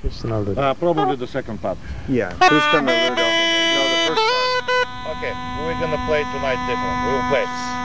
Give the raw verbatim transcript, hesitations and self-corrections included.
Just another. Uh, probably the second part. Yeah. Tristan and Rudolph. No, the first part. Okay, we're gonna play tonight different. We'll play.